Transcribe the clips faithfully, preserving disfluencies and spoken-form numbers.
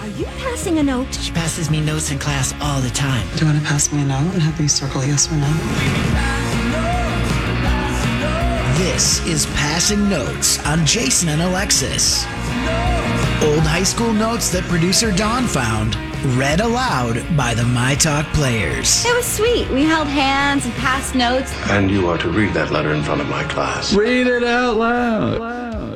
Are you passing a note? She passes me notes in class all the time. Do you want to pass me a note and have me circle yes or no? This is Passing Notes on Jason and Alexis. Old high school notes that producer Dawn found, read aloud by the My Talk players. It was sweet. We held hands and passed notes. And you are to read that letter in front of my class. Read it out loud.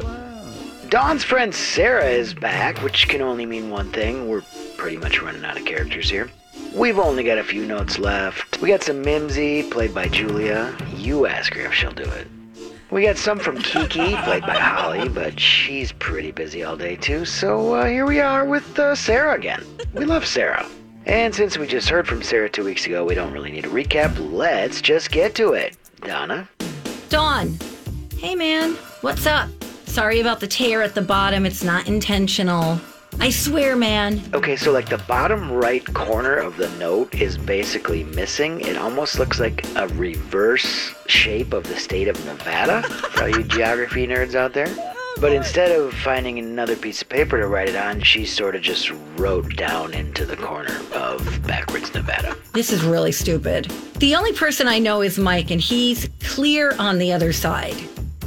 Dawn's friend Sarah is back, which can only mean one thing. We're pretty much running out of characters here. We've only got a few notes left. We got some Mimsy, played by Julia. You ask her if she'll do it. We got some from Kiki, played by Holly, but she's pretty busy all day too, so uh, here we are with uh, Sarah again. We love Sarah. And since we just heard from Sarah two weeks ago, we don't really need a recap. Let's just get to it. Donna? Dawn. Hey, man. What's up? Sorry about the tear at the bottom. It's not intentional. I swear, man. Okay, so like the bottom right corner of the note is basically missing. It almost looks like a reverse shape of the state of Nevada, for all you geography nerds out there. But instead of finding another piece of paper to write it on, she sort of just wrote down into the corner of backwards Nevada. This is really stupid. The only person I know is Mike, and he's clear on the other side.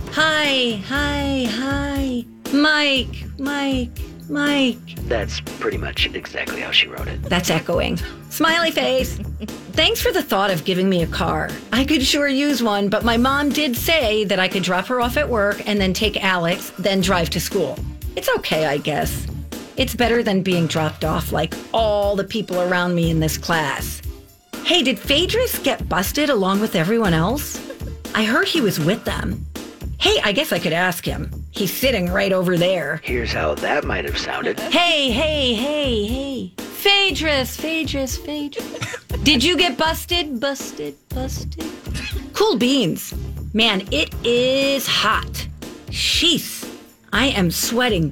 Hi, hi, hi. Mike, Mike, Mike. That's pretty much exactly how she wrote it. That's echoing. Smiley face. Thanks for the thought of giving me a car. I could sure use one, but my mom did say that I could drop her off at work and then take Alex, then drive to school. It's okay, I guess. It's better than being dropped off like all the people around me in this class. Hey, did Phaedrus get busted along with everyone else? I heard he was with them. Hey, I guess I could ask him. He's sitting right over there. Here's how that might have sounded. Hey, hey, hey, hey. Phaedrus, Phaedrus, Phaedrus. Did you get busted? Busted, busted. Cool beans. Man, it is hot. Sheesh. I am sweating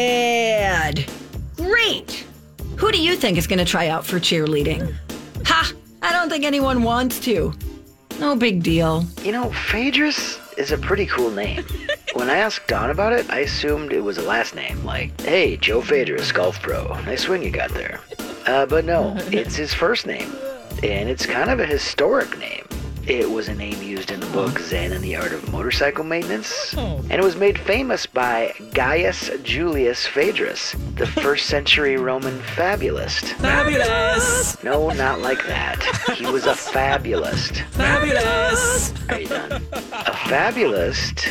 bad. Great. Who do you think is going to try out for cheerleading? Ha! I don't think anyone wants to. No big deal. You know, Phaedrus is a pretty cool name. When I asked Dawn about it, I assumed it was a last name, like, hey, Joe Phaedrus, golf pro. Nice swing you got there. Uh, but no, it's his first name, and it's kind of a historic name. It was a name used in the book Zen and the Art of Motorcycle Maintenance, and it was made famous by Gaius Julius Phaedrus, the first century Roman fabulist. Fabulous! No, not like that. He was a fabulist. Fabulous! Are you done? A fabulist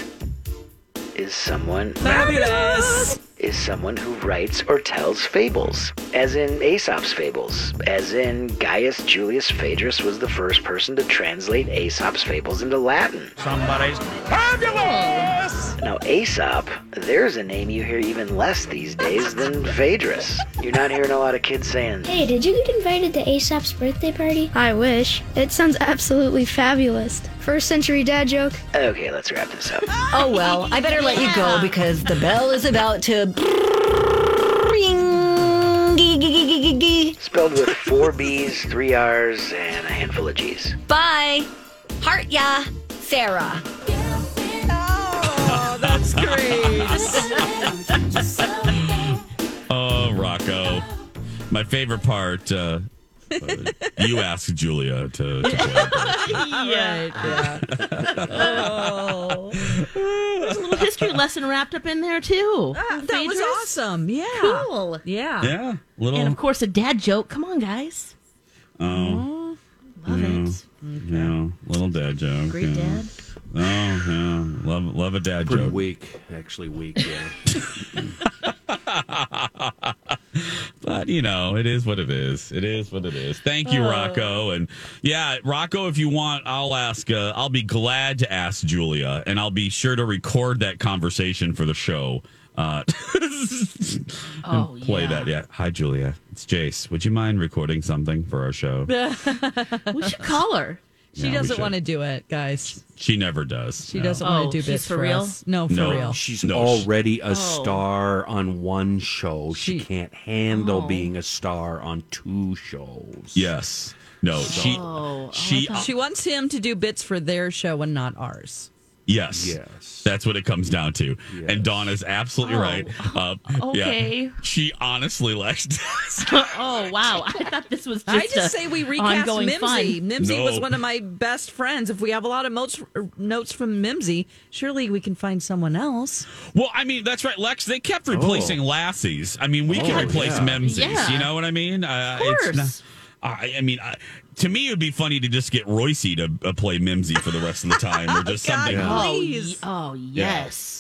is someone... Fabulous! is someone who writes or tells fables, as in Aesop's fables, as in Gaius Julius Phaedrus was the first person to translate Aesop's fables into Latin. Somebody's fabulous! Now Aesop, there's a name you hear even less these days than Phaedrus. You're not hearing a lot of kids saying, hey, did you get invited to Aesop's birthday party? I wish. It sounds absolutely fabulous. First century dad joke. okay, let's wrap this up. Oh, well, I better let you go because the bell is about to ring. Spelled with four B's, three R's, and a handful of G's. Bye. Heart ya, Sarah. Oh, that's great. Oh, Rocco. My favorite part, uh, uh, you asked Julia to, to play. Yeah. yeah. Oh. There's a little history lesson wrapped up in there, too. Uh, that was awesome. Yeah. Cool. Yeah. Yeah. Little. And, of course, a dad joke. Come on, guys. Oh. Love yeah. it. Yeah. Little dad joke. Great yeah. dad. Oh, yeah. Love, love a dad Pretty joke. weak. Actually weak, yeah. But, you know, it is what it is. It is what it is. Thank you, Rocco. And, yeah, Rocco, if you want, I'll ask, uh, I'll be glad to ask Julia, and I'll be sure to record that conversation for the show. Uh, oh, play yeah. that. Yeah. Hi, Julia. It's Jace. Would you mind recording something for our show? We should call her. She Yeah, we doesn't should. want to do it, guys. She never does. She no. doesn't Oh, want to do she's bits for for real? us. No, for No. real. She's No, already a Oh. star on one show. She, She- can't handle Oh. being a star on two shows. Yes. No, she Oh, she I thought- She wants him to do bits for their show and not ours. Yes. Yes. That's what it comes down to. Yes. And Dawn is absolutely Oh, right. Uh, okay. Yeah, she honestly likes Oh, wow. I thought this was just I just a say we recast ongoing Mimsy. fun. Mimsy No. was one of my best friends. If we have a lot of notes, notes from Mimsy, surely we can find someone else. Well, I mean, that's right, Lex. They kept replacing Oh. lassies. I mean, we Oh, can replace yeah. Memsies. Yeah. You know what I mean? Uh, Of course. It's not, I, I mean, I, to me, it would be funny to just get Royce to uh, play Mimsy for the rest of the time, or just God, something. yeah. Oh, Please. y- oh, yes.